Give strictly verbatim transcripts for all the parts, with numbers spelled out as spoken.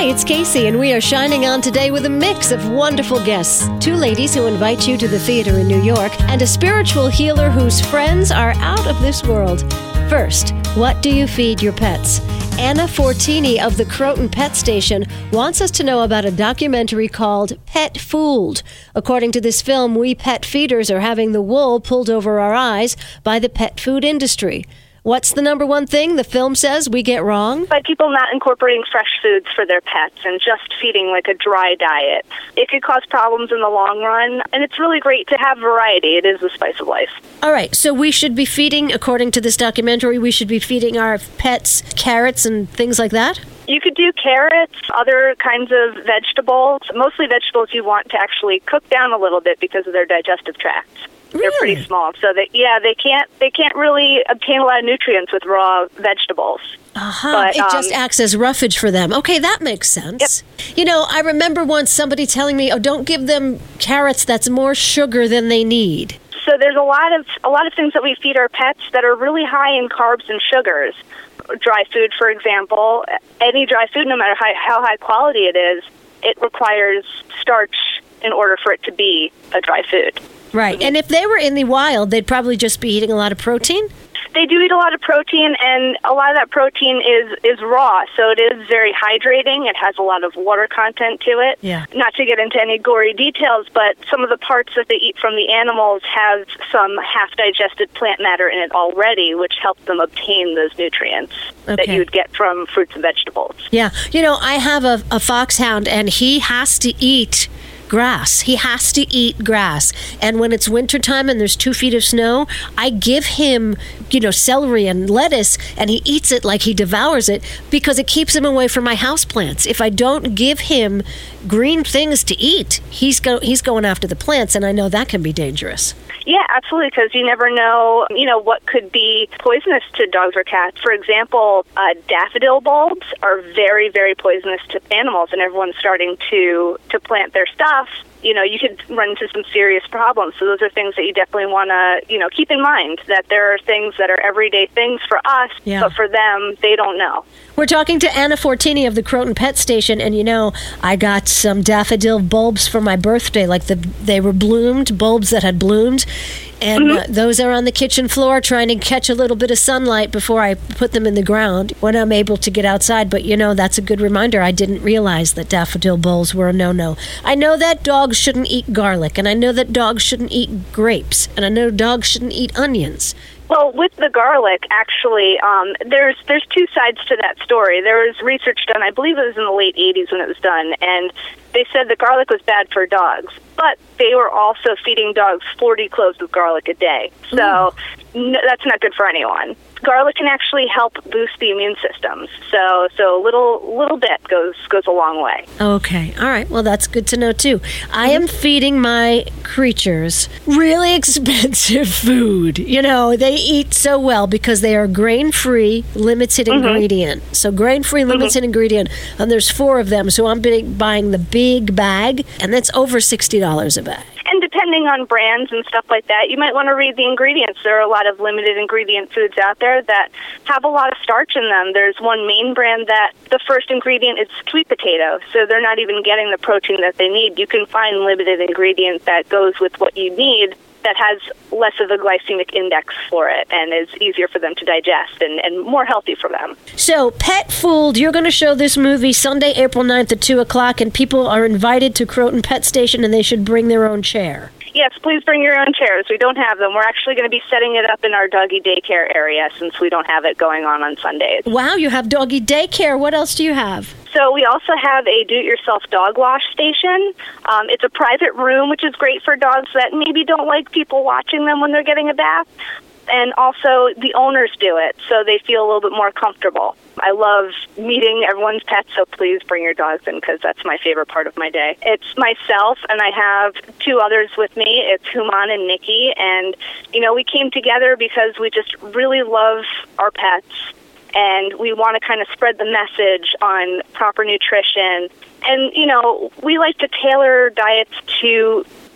it's Casey, and we are shining on today with a mix of wonderful guests. Two ladies who invite you to the theater in New York, and a spiritual healer whose friends are out of this world. First, what do you feed your pets? Anna Fortini of the Croton Pet Station wants us to know about a documentary called Pet Fooled. According to this film, we pet feeders are having the wool pulled over our eyes by the pet food industry. What's the number one thing the film says we get wrong? By people not incorporating fresh foods for their pets and just feeding like a dry diet. It could cause problems in the long run, and it's really great to have variety. It is the spice of life. All right, so we should be feeding, according to this documentary, we should be feeding our pets carrots and things like that? You could do carrots, other kinds of vegetables, mostly vegetables you want to actually cook down a little bit because of their digestive tracts. Really? They're pretty small, so that yeah, they can't they can't really obtain a lot of nutrients with raw vegetables. Uh-huh. But, it um, just acts as roughage for them. Okay, that makes sense. Yep. You know, I remember once somebody telling me, "Oh, don't give them carrots. That's more sugar than they need." So there's a lot of a lot of things that we feed our pets that are really high in carbs and sugars. Dry food, for example, any dry food, no matter how, how high quality it is, it requires starch in order for it to be a dry food. Right. And if they were in the wild, they'd probably just be eating a lot of protein? They do eat a lot of protein, and a lot of that protein is, is raw, so it is very hydrating. It has a lot of water content to it. Yeah. Not to get into any gory details, but some of the parts that they eat from the animals have some half-digested plant matter in it already, which helps them obtain those nutrients Okay. that you would get from fruits and vegetables. Yeah. You know, I have a, a foxhound, and he has to eat grass. He has to eat grass. And when it's wintertime and there's two feet of snow, I give him, you know, celery and lettuce, and he eats it like he devours it because it keeps him away from my houseplants. If I don't give him green things to eat, he's go he's going after the plants, and I know that can be dangerous. Yeah, absolutely, because you never know, you know, what could be poisonous to dogs or cats. For example, uh, daffodil bulbs are very, very poisonous to animals, and everyone's starting to, to plant their stuff. You know, you could run into some serious problems. So those are things that you definitely want to, you know, keep in mind, that there are things that are everyday things for us, Yeah. but for them, they don't know. We're talking to Anna Fortini of the Croton Pet Station, and you know, I got some daffodil bulbs for my birthday, like the they were bloomed, bulbs that had bloomed, and Mm-hmm. uh, those are on the kitchen floor trying to catch a little bit of sunlight before I put them in the ground when I'm able to get outside. But you know, that's a good reminder. I didn't realize that daffodil bulbs were a no-no. I know that dogs shouldn't eat garlic, and I know that dogs shouldn't eat grapes, and I know dogs shouldn't eat onions. Well, with the garlic, actually, um, there's there's two sides to that story. There was research done, I believe it was in the late eighties when it was done, and they said that garlic was bad for dogs, but they were also feeding dogs forty cloves of garlic a day. So no, that's not good for anyone. Garlic can actually help boost the immune system. So so a little little bit goes goes a long way. Okay. All right. Well, that's good to know, too. I am feeding my creatures really expensive food. You know, they eat so well because they are grain-free, limited Mm-hmm. ingredient. So grain-free, limited Mm-hmm. ingredient, and there's four of them. So I'm big, buying the big bag, and that's over sixty dollars a bag. And depending on brands and stuff like that, you might want to read the ingredients. There are a lot of limited ingredient foods out there that have a lot of starch in them. There's one main brand that the first ingredient is sweet potato, so they're not even getting the protein that they need. You can find limited ingredient that goes with what you need that has less of a glycemic index for it and is easier for them to digest and, and more healthy for them. So, Pet Fooled, you're going to show this movie Sunday, April ninth at two o'clock, and people are invited to Croton Pet Station, and they should bring their own chair. Yes, please bring your own chairs. We don't have them. We're actually going to be setting it up in our doggy daycare area since we don't have it going on on Sundays. Wow, you have doggy daycare. What else do you have? So we also have a do-it-yourself dog wash station. Um, it's a private room, which is great for dogs that maybe don't like people watching them when they're getting a bath. And also the owners do it, so they feel a little bit more comfortable. I love meeting everyone's pets, so please bring your dogs in because that's my favorite part of my day. It's myself, and I have two others with me. It's Human and Nikki, and, you know, we came together because we just really love our pets, and we want to kind of spread the message on proper nutrition. And, you know, we like to tailor diets to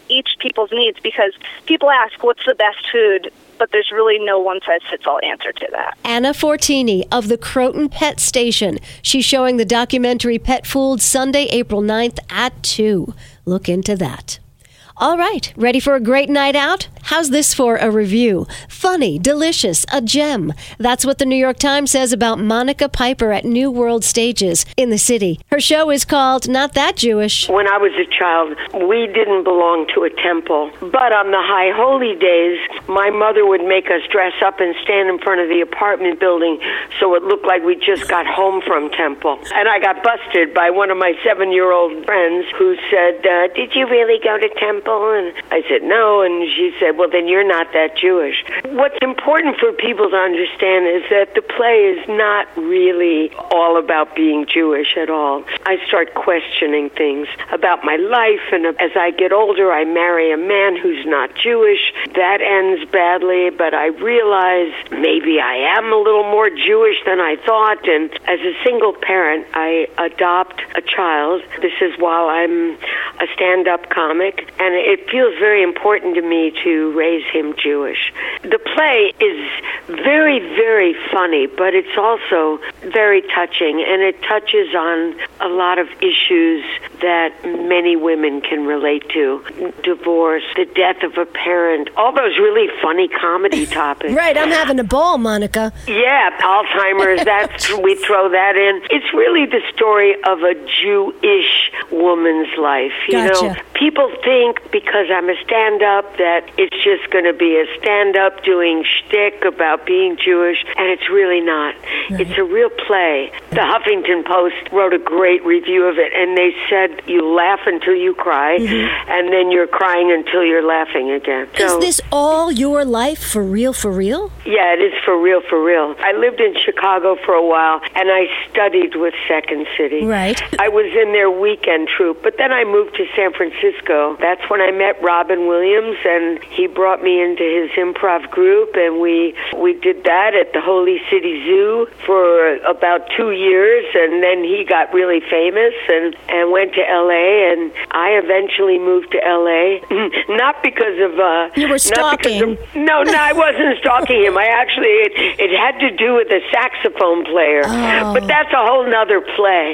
each people's needs, because people ask, what's the best food? But there's really no one-size-fits-all answer to that. Anna Fortini of the Croton Pet Station. She's showing the documentary Pet Fooled Sunday, April ninth at two. Look into that. All right, ready for a great night out? How's this for a review? Funny, delicious, a gem. That's what the New York Times says about Monica Piper at New World Stages in the city. Her show is called Not That Jewish. When I was a child, we didn't belong to a temple. But on the high holy days, my mother would make us dress up and stand in front of the apartment building so it looked like we just got home from temple. And I got busted by one of my seven-year-old friends who said, uh, did you really go to temple? And I said, no. And she said, well, then you're not that Jewish. What's important for people to understand is that the play is not really all about being Jewish at all. I start questioning things about my life, and as I get older, I marry a man who's not Jewish. That ends badly, but I realize maybe I am a little more Jewish than I thought. And as a single parent, I adopt a child. This is while I'm a stand-up comic, and it feels very important to me to raise him Jewish. The play is very, very funny, but it's also very touching, and it touches on a lot of issues that many women can relate to. Divorce, the death of a parent, all those really funny comedy topics. Right, I'm having a ball, Monica. Yeah, Alzheimer's, that's, we throw that in. It's really the story of a Jewish woman's life. You Gotcha. know, people think because I'm a stand-up that it's just going to be a stand-up doing shtick about being Jewish, and it's really not. Right. It's a real play. The Huffington Post wrote a great review of it, and they said you laugh until you cry, mm-hmm. and then you're crying until you're laughing again. Is So, this all your life, for real, for real? yeah, it is for real, for real. I lived in Chicago for a while, and I studied with Second City. Right. I was in their weekend troupe, but then I moved to San Francisco. That's when I met Robin Williams, and he brought me into his improv group, and we we did that at the Holy City Zoo for about two years, and then he got really famous and, and went to L A, and I eventually moved to L A, not because of... Uh, you were stalking. Of, no, no, I wasn't stalking him. I actually, it, it had to do with a saxophone player, oh. but that's a whole nother play.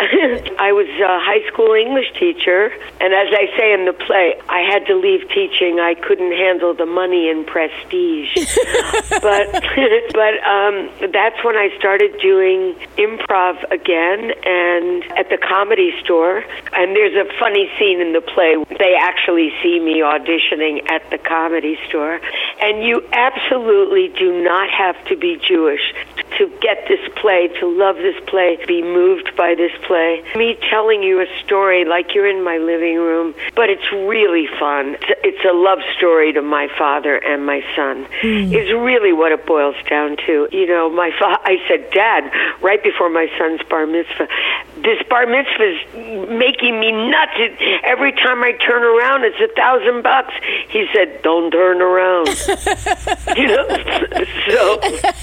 I was a high school English teacher, and as I say in the play, I had to leave teaching. I couldn't handle the money and prestige. but but um, that's when I started doing improv again, and at the Comedy Store. And there's a funny scene in the play. They actually see me auditioning at the Comedy Store. And you absolutely do not have to be Jewish to get this play, to love this play, be moved by this play. Me telling you a story like you're in my living room, but it's really fun. It's a love story to my father and my son. Mm. Is really what it boils down to. You know, my fa- I said, Dad, right before my son's bar mitzvah, this bar mitzvah is making me nuts. It, every time I turn around, it's a thousand bucks. He said, don't turn around. You know, so...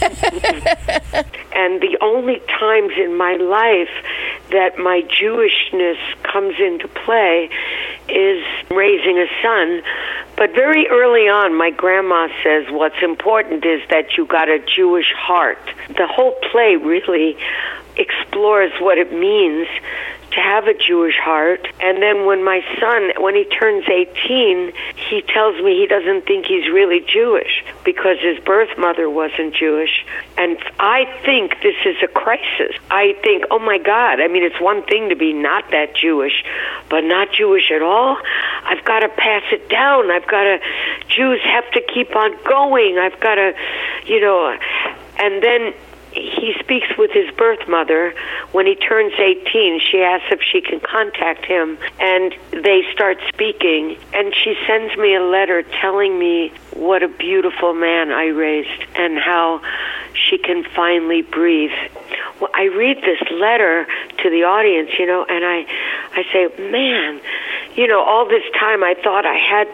And the only times in my life that my Jewishness comes into play is raising a son. But very early on, my grandma says what's important is that you got a Jewish heart. The whole play really explores what it means to have a Jewish heart. And then when my son, when he turns eighteen, he tells me he doesn't think he's really Jewish because his birth mother wasn't Jewish. And I think this is a crisis. I think, oh my God, I mean, it's one thing to be not that Jewish, but not Jewish at all. I've got to pass it down. I've got to, Jews have to keep on going. I've got to, you know, and then he speaks with his birth mother. When he turns eighteen, she asks if she can contact him, and they start speaking, and she sends me a letter telling me what a beautiful man I raised and how she can finally breathe. Well, I read this letter to the audience, you know, and I, I say, man, you know, all this time I thought I had to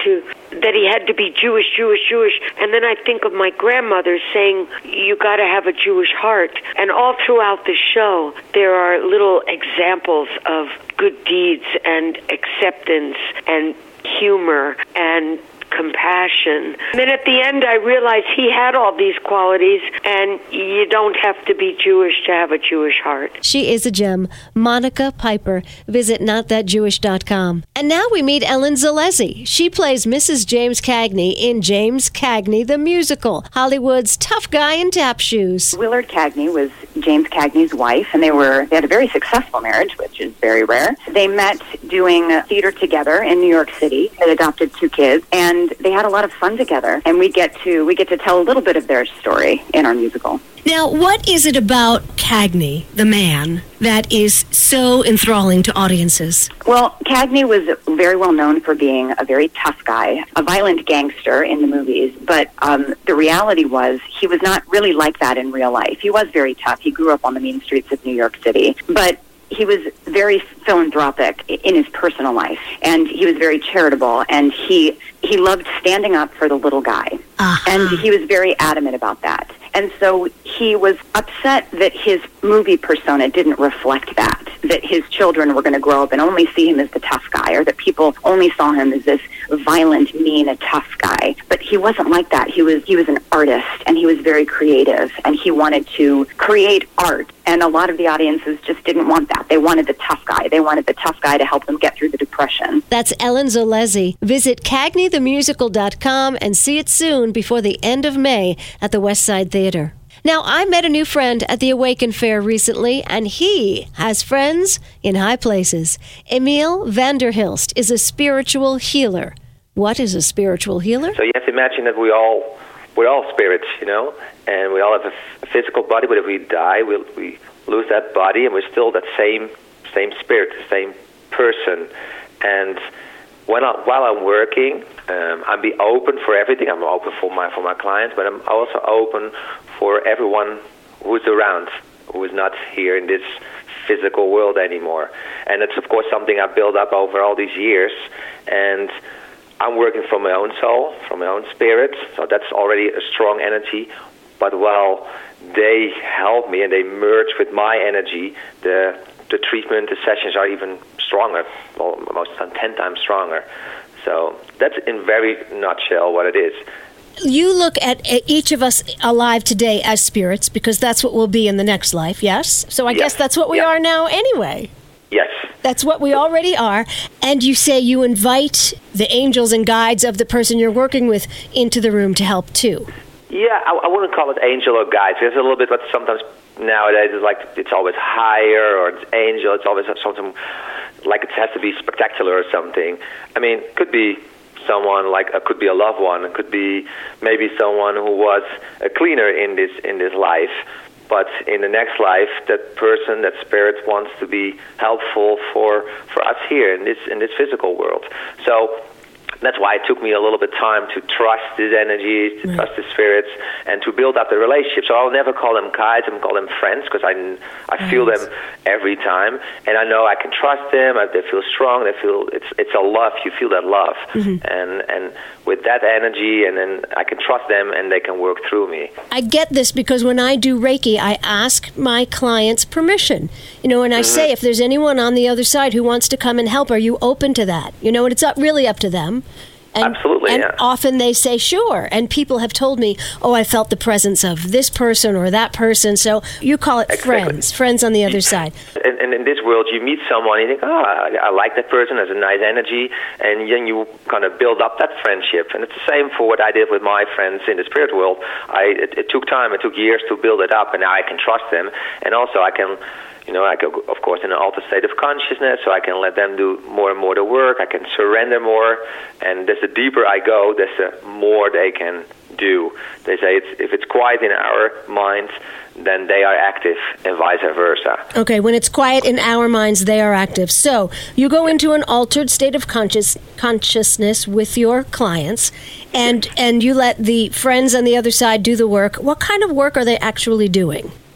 that he had to be Jewish, Jewish, Jewish. And then I think of my grandmother saying, you got to have a Jewish heart. And all throughout the show, there are little examples of good deeds and acceptance and humor and compassion. And then at the end, I realized he had all these qualities, and you don't have to be Jewish to have a Jewish heart. She is a gem. Monica Piper. Visit not that jewish dot com. And now we meet Ellen Zalesi. She plays Missus James Cagney in James Cagney the Musical, Hollywood's tough guy in tap shoes. Willard Cagney was James Cagney's wife, and they were they had a very successful marriage, which is very rare. They met doing theater together in New York City. They adopted two kids, and they had a lot of fun together. And we get to we get to tell a little bit of their story in our musical. Now, what is it about Cagney, the man, that is so enthralling to audiences? Well, Cagney was very well known for being a very tough guy, a violent gangster in the movies, but um, the reality was he was not really like that in real life. He was very tough. He grew up on the mean streets of New York City, but he was very philanthropic in his personal life, and he was very charitable, and he he loved standing up for the little guy, uh-huh. and he was very adamant about that. And so he was upset that his movie persona didn't reflect that, that his children were going to grow up and only see him as the tough guy, or that people only saw him as this violent, mean, a tough guy. But he wasn't like that. He was he was an artist, and he was very creative, and he wanted to create art. And a lot of the audiences just didn't want that. They wanted the tough guy. They wanted the tough guy to help them get through the depression. That's Ellen Zalesi. Visit cagney the musical dot com and see it soon before the end of May at the West Side Theater. Now, I met a new friend at the Awaken Fair recently, and he has friends in high places. Emil Vanderhilst is a spiritual healer. What is a spiritual healer? So you have to imagine that we all, we're all spirits, you know, and we all have a, f- a physical body, but if we die, we'll, we lose that body, and we're still that same same spirit, the same person. And when I, while I'm working, um, I'm be open for everything. I'm open for my for my clients, but I'm also open for everyone who's around, who is not here in this physical world anymore. And it's, of course, something I've built up over all these years. And I'm working from my own soul, from my own spirit, so that's already a strong energy. But while they help me and they merge with my energy, the the treatment, the sessions are even stronger, well, most ten times stronger. So that's in very nutshell what it is. You look at each of us alive today as spirits, because that's what we'll be in the next life, yes? So I yes. guess that's what we yes. are now anyway. Yes. That's what we already are. And you say you invite the angels and guides of the person you're working with into the room to help too. Yeah, I, I wouldn't call it angel or guides. There's a little bit what sometimes nowadays is like it's always higher or it's angel. It's always something like it has to be spectacular or something. I mean, it could be someone like it could be a loved one. It could be maybe someone who was a cleaner in this in this life. But in the next life, that person, that spirit wants to be helpful for, for us here in this in this physical world. So that's why it took me a little bit of time to trust these energies, to right. trust the spirits, and to build up the relationship. So I'll never call them guides, I'm call them friends, because I, I right. feel them every time, and I know I can trust them. They feel strong. They feel it's it's a love. You feel that love, mm-hmm. and and with that energy, and then I can trust them, and they can work through me. I get this because when I do Reiki, I ask my clients permission. You know, and I mm-hmm. say, if there's anyone on the other side who wants to come and help, are you open to that? You know, and it's up, really up to them. And, Absolutely, and yeah. often they say, sure. And people have told me, oh, I felt the presence of this person or that person. So you call it exactly. friends, friends on the other side. And, and in this world, you meet someone, and you think, oh, I, I like that person, has a nice energy, and then you kind of build up that friendship. And it's the same for what I did with my friends in the spirit world. I it, it took time, it took years to build it up, and now I can trust them. And also I can... You know, I go, of course, in an altered state of consciousness, so I can let them do more and more the work. I can surrender more, and the deeper I go, the more they can do. They say it's, if it's quiet in our minds, then they are active, and vice versa. Okay, when it's quiet in our minds, they are active. So you go into an altered state of conscious consciousness with your clients, and and you let the friends on the other side do the work. What kind of work are they actually doing?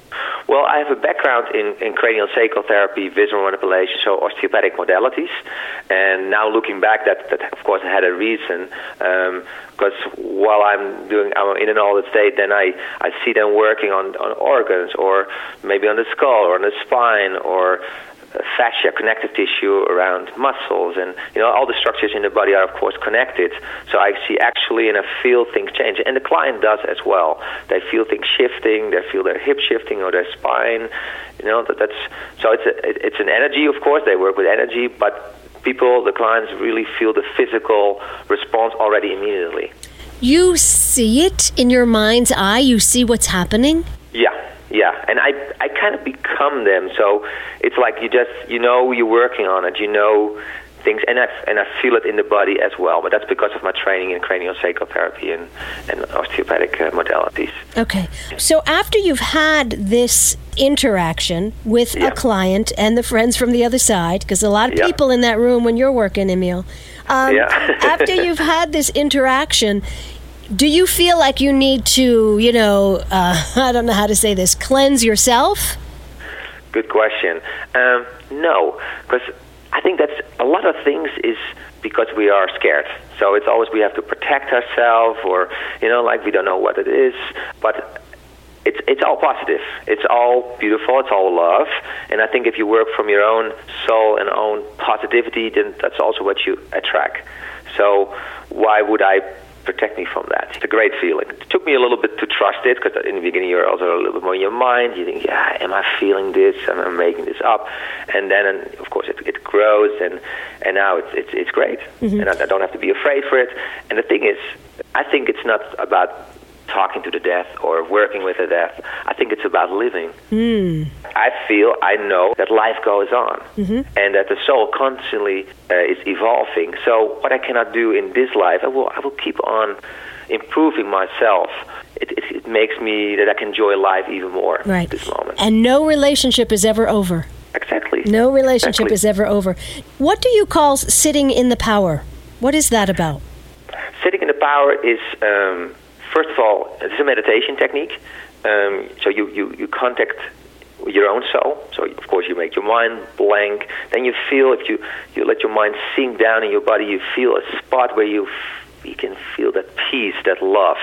Well, I have a background in, in cranial sacral therapy, visual manipulation, so osteopathic modalities. And now looking back, that, that of course had a reason. Um, because while I'm doing, I'm in an altered state, then I, I see them working on, on organs, or maybe on the skull, or on the spine, or fascia, connective tissue around muscles, and you know all the structures in the body are of course connected. So I see actually and I feel things change, and the client does as well. They feel things shifting, they feel their hip shifting or their spine. You know that that's so it's a, it's an energy, of course. They work with energy, but people, the clients, really feel the physical response already immediately. You see it in your mind's eye. You see what's happening. Yeah. Yeah, and I I kind of become them. So it's like you just, you know, you're working on it, you know things, and I, and I feel it in the body as well. But that's because of my training in craniosacral therapy and, and osteopathic uh, modalities. Okay. So after you've had this interaction with yeah. a client and the friends from the other side, because a lot of yeah. people in that room when you're working, Emil, um, yeah. after you've had this interaction, do you feel like you need to, you know, uh, I don't know how to say this, cleanse yourself? Good question. Um, no, because I think that's a lot of things is because we are scared. So it's always we have to protect ourselves, or, you know, like we don't know what it is. But it's it's all positive. It's all beautiful. It's all love. And I think if you work from your own soul and own positivity, then that's also what you attract. So why would I protect me from that? It's a great feeling. It took me a little bit to trust it, because in the beginning you're also a little bit more in your mind. You think, yeah, am I feeling this? Am I making this up? And then, and of course, it, it grows, and, and now it's it's, it's great. Mm-hmm. And I, I don't have to be afraid for it. And the thing is, I think it's not about talking to the death or working with the death. I think it's about living. Mm. I feel, I know that life goes on, mm-hmm. and that the soul constantly uh, is evolving. So what I cannot do in this life, I will I will keep on improving myself. It, it, it makes me that I can enjoy life even more right. at this moment. And no relationship is ever over. Exactly. No relationship exactly. is ever over. What do you call sitting in the power? What is that about? Sitting in the power is... Um, First of all, it's a meditation technique. Um, so you, you, you contact your own soul. So, of course, you make your mind blank. Then you feel, if you, you let your mind sink down in your body, you feel a spot where you, f- you can feel that peace, that love.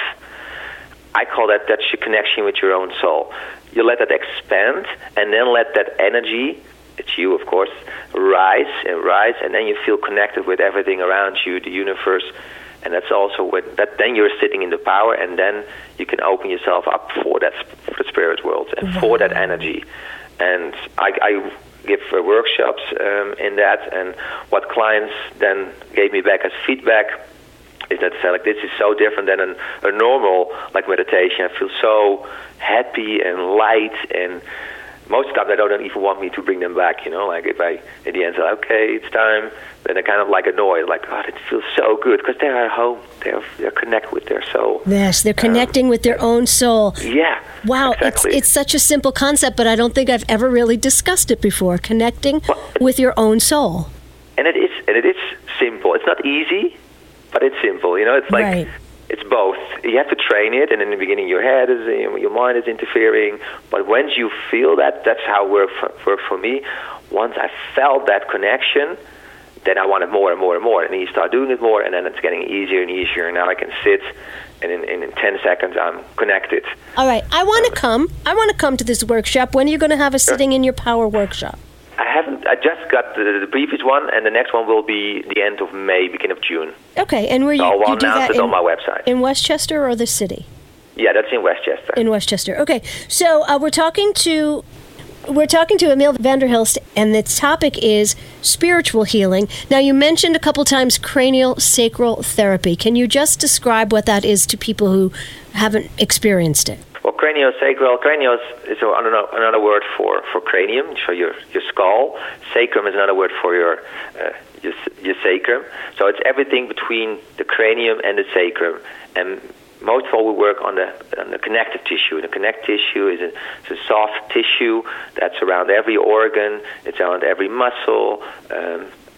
I call that that's your connection with your own soul. You let that expand, and then let that energy, it's you, of course, rise and rise, and then you feel connected with everything around you, the universe. And that's also what that. Then you're sitting in the power, and then you can open yourself up for that, for the spirit world, and wow. for that energy. And I, I give uh, workshops um, in that, and what clients then gave me back as feedback is that say, like, this is so different than an, a normal like meditation. I feel so happy and light, and most of the time they don't even want me to bring them back. You know, like if I at the end say, okay, it's time. Then they're kind of like annoyed, like, oh, it feels so good, because they're at home. They're, they're connected with their soul. Yes, they're connecting um, with their own soul. Yeah, wow, exactly. it's, it's such a simple concept, but I don't think I've ever really discussed it before, connecting well, with your own soul. And it is and it is simple. It's not easy, but it's simple. You know, it's like, right. it's both. You have to train it, and in the beginning your head is, your mind is interfering, but once you feel that, that's how it worked for, worked for me. Once I felt that connection, then I wanted more and more and more. And then you start doing it more, and then it's getting easier and easier. And now I can sit, and in, in, in ten seconds, I'm connected. All right. I want to come. I want to come to this workshop. When are you going to have a Sitting in Your Power workshop? I haven't. I just got the, the previous one, and the next one will be the end of May, beginning of June. Okay. And where you, so I'll you do announce that it in, on my website. In Westchester or the city? Yeah, that's in Westchester. In Westchester. Okay. So uh, we're talking to... We're talking to Emil van der Hilst, and the topic is spiritual healing. Now, you mentioned a couple times cranial sacral therapy. Can you just describe what that is to people who haven't experienced it? Well, craniosacral, cranios is another, another word for, for cranium, so your your skull. Sacrum is another word for your, uh, your your sacrum. So it's everything between the cranium and the sacrum. And most of all, we work on the, on the connective tissue. The connective tissue is a, it's a soft tissue that's around every organ. It's around every muscle. Um,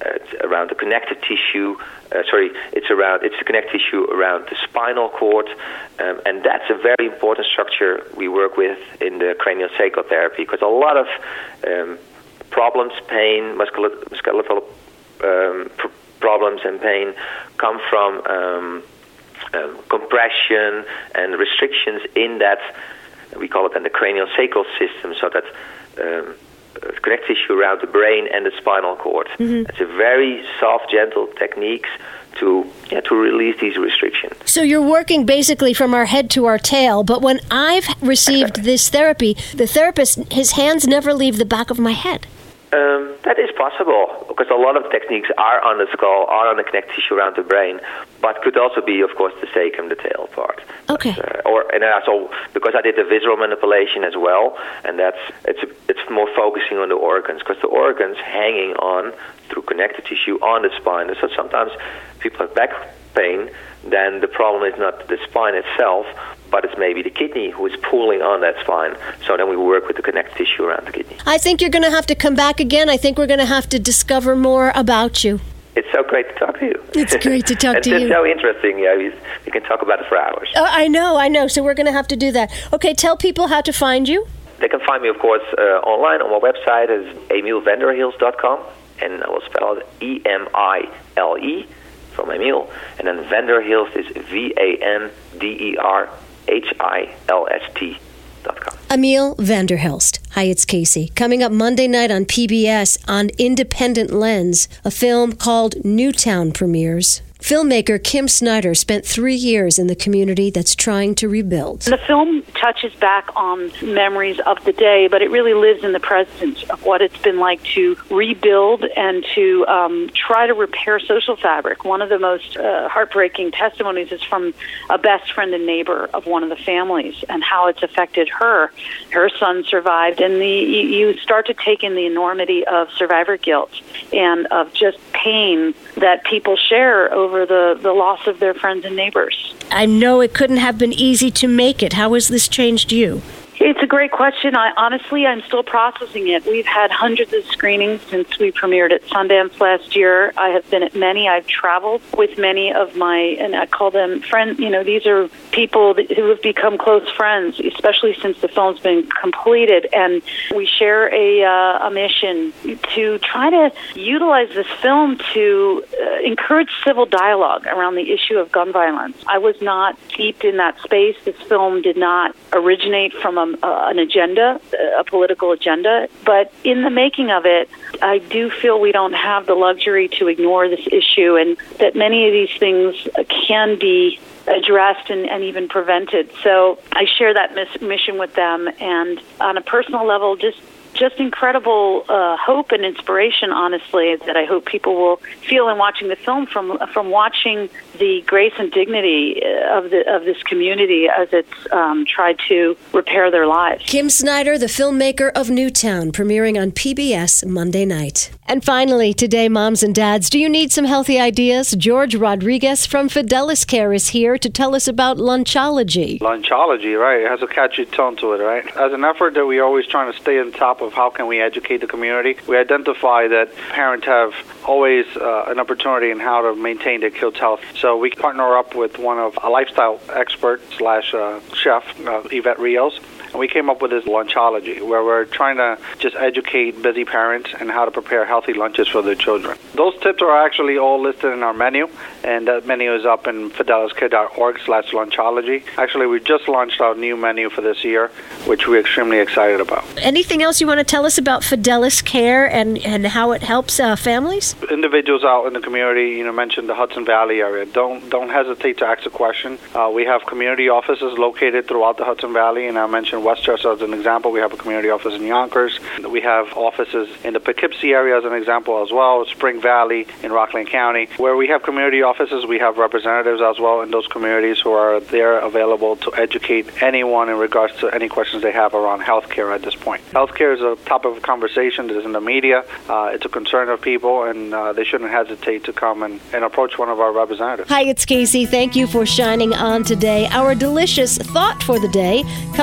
uh, it's around the connective tissue. Uh, sorry, it's around it's the connective tissue around the spinal cord, um, and that's a very important structure we work with in the craniosacral therapy, because a lot of um, problems, pain, muscular, skeletal um, pr- problems and pain come from um, um, compression and restrictions in that, we call it then the craniosacral system, so that um, connective tissue around the brain and the spinal cord. Mm-hmm. It's a very soft, gentle techniques to yeah, to release these restrictions. So you're working basically from our head to our tail, but when I've received exactly. this therapy, the therapist, his hands never leave the back of my head. Um, that is possible, because a lot of techniques are on the skull, are on the connective tissue around the brain, but could also be, of course, the sacrum, the tail part. Okay. But, uh, or and also because I did the visceral manipulation as well, and that's it's it's more focusing on the organs, because the organs hanging on through connective tissue on the spine. So sometimes people have back pain, then the problem is not the spine itself, but it's maybe the kidney who is pulling on that spine. So then we work with the connective tissue around the kidney. I think you're going to have to come back again. I think we're going to have to discover more about you. It's so great to talk to you. It's great to talk to you. It's so interesting. Yeah, we, we can talk about it for hours. Uh, I know, I know. So we're going to have to do that. Okay, tell people how to find you. They can find me, of course, uh, online on my website is emile vanderhilst dot com, and I will spell it E M I L E from Emile, and then Vanderhilst is V A N D E R H I L S T dot com. Emile Vanderhilst. Hi, it's Casey. Coming up Monday night on P B S on Independent Lens, a film called Newtown premieres. Filmmaker Kim Snyder spent three years in the community that's trying to rebuild. The film touches back on memories of the day, but it really lives in the present of what it's been like to rebuild and to um, try to repair social fabric. One of the most uh, heartbreaking testimonies is from a best friend and neighbor of one of the families and how it's affected her. Her son survived, and the you start to take in the enormity of survivor guilt and of just pain that people share over the, the loss of their friends and neighbors. I know it couldn't have been easy to make it. How has this changed you? It's a great question. I honestly, I'm still processing it. We've had hundreds of screenings since we premiered at Sundance last year. I have been at many. I've traveled with many of my, and I call them friends. You know, these are people that, who have become close friends, especially since the film's been completed. And we share a, uh, a mission to try to utilize this film to uh, encourage civil dialogue around the issue of gun violence. I was not steeped in that space. This film did not originate from a Uh, an agenda, a political agenda. But in the making of it, I do feel we don't have the luxury to ignore this issue, and that many of these things can be addressed and, and even prevented. So I share that miss- mission with them, and on a personal level, just just incredible uh, hope and inspiration, honestly, that I hope people will feel in watching the film from from watching the grace and dignity of the of this community as it's um, tried to repair their lives. Kim Snyder, the filmmaker of Newtown, premiering on P B S Monday night. And finally, today, moms and dads, do you need some healthy ideas? George Rodriguez from Fidelis Care is here to tell us about Lunchology. Lunchology, right. It has a catchy tone to it, right? As an effort that we're always trying to stay on top of how can we educate the community, we identify that parents have always uh, an opportunity in how to maintain their kids' health. So we partner up with one of a lifestyle expert slash uh, chef, uh, Yvette Rios, and we came up with this Lunchology, where we're trying to just educate busy parents and how to prepare healthy lunches for their children. Those tips are actually all listed in our menu, and that menu is up in fideliscare.org slash Lunchology. Actually, we just launched our new menu for this year, which we're extremely excited about. Anything else you want to tell us about Fidelis Care and, and how it helps uh, families? Individuals out in the community, you know, mentioned the Hudson Valley area. Don't don't hesitate to ask a question. Uh, we have community offices located throughout the Hudson Valley, and I mentioned Westchester as an example. We have a community office in Yonkers. We have offices in the Poughkeepsie area as an example as well, Spring Valley in Rockland County. Where we have community offices, we have representatives as well in those communities who are there available to educate anyone in regards to any questions they have around healthcare at this point. Healthcare is a topic of conversation that is in the media. Uh, it's a concern of people, and uh, they shouldn't hesitate to come and, and approach one of our representatives. Hi, it's Casey. Thank you for shining on today. Our delicious thought for the day comes from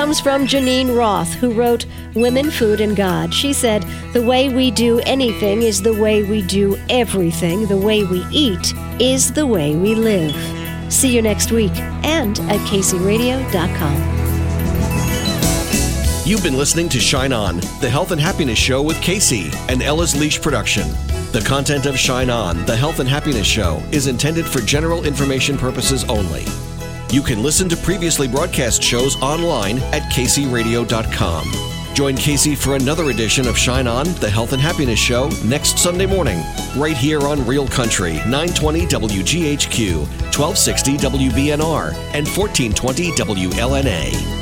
Janine Roth, who wrote Women, Food, and God. She said, "The way we do anything is the way we do everything. The way we eat is the way we live." See you next week and at K C radio dot com. You've been listening to Shine On, the Health and Happiness Show with Casey, an Ella's Leash production. The content of Shine On, the Health and Happiness Show, is intended for general information purposes only. You can listen to previously broadcast shows online at K C radio dot com. Join Casey for another edition of Shine On, the Health and Happiness Show, next Sunday morning, right here on Real Country, nine twenty W G H Q, twelve sixty W B N R, and fourteen twenty W L N A.